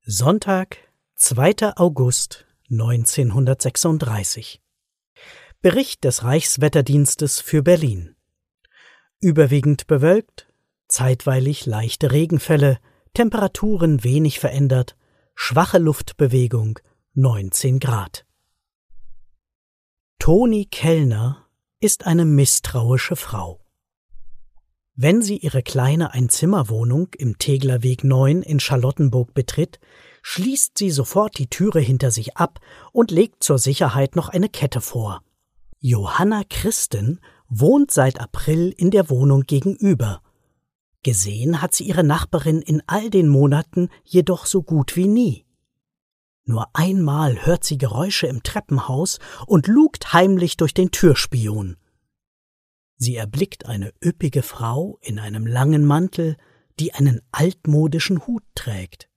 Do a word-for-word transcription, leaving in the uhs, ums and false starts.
Sonntag, zweiter August neunzehnhundertsechsunddreißig. Bericht des Reichswetterdienstes für Berlin. Überwiegend bewölkt, zeitweilig leichte Regenfälle, Temperaturen wenig verändert, schwache Luftbewegung, neunzehn Grad. Toni Kellner ist eine misstrauische Frau. Wenn sie ihre kleine Einzimmerwohnung im Teglerweg neun in Charlottenburg betritt, schließt sie sofort die Türe hinter sich ab und legt zur Sicherheit noch eine Kette vor. Johanna Christen wohnt seit April in der Wohnung gegenüber. Gesehen hat sie ihre Nachbarin in all den Monaten jedoch so gut wie nie. Nur einmal hört sie Geräusche im Treppenhaus und lugt heimlich durch den Türspion. Sie erblickt eine üppige Frau in einem langen Mantel, die einen altmodischen Hut trägt.